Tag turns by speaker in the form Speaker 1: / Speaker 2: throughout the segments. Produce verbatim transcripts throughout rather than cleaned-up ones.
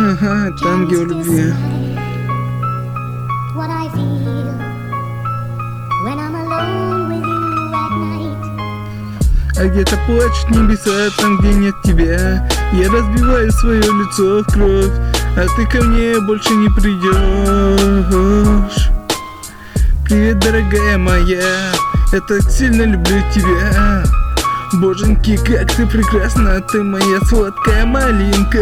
Speaker 1: Ага, танги о любви. А где-то плачут небеса, там, где нет тебя. Я разбиваю свое лицо в кровь, а ты ко мне больше не придешь. Привет, дорогая моя, я так сильно люблю тебя. Боженьки, как ты прекрасна, ты моя сладкая малинка.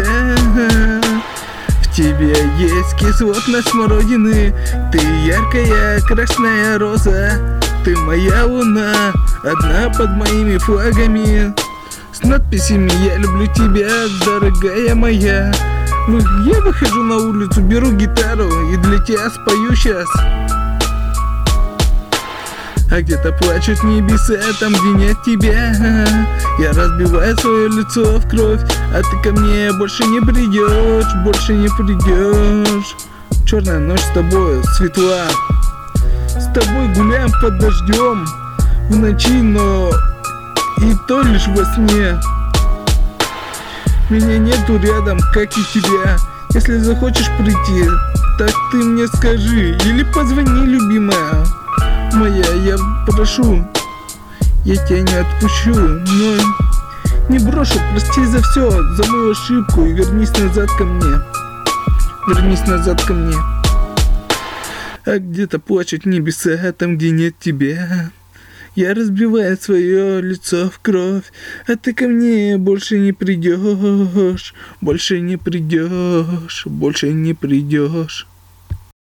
Speaker 1: В тебе есть кислотность смородины, ты яркая красная роза. Ты моя луна, одна под моими флагами, с надписями «Я люблю тебя, дорогая моя». Я выхожу на улицу, беру гитару и для тебя спою сейчас. А где-то плачут небеса, там, где нет тебя. Я разбиваю свое лицо в кровь, а ты ко мне больше не придешь, больше не придешь. Черная ночь с тобой светла, с тобой гуляем под дождем в ночи, но и то лишь во сне. Меня нету рядом, как и тебя. Если захочешь прийти, так ты мне скажи или позвони, любимая моя, я прошу. Я тебя не отпущу, но не брошу. Прости за все, за мою ошибку, и вернись назад ко мне. Вернись назад ко мне. А где-то плачут небеса, там, где нет тебя. Я разбиваю свое лицо в кровь, а ты ко мне больше не придешь, больше не придешь, больше не придешь.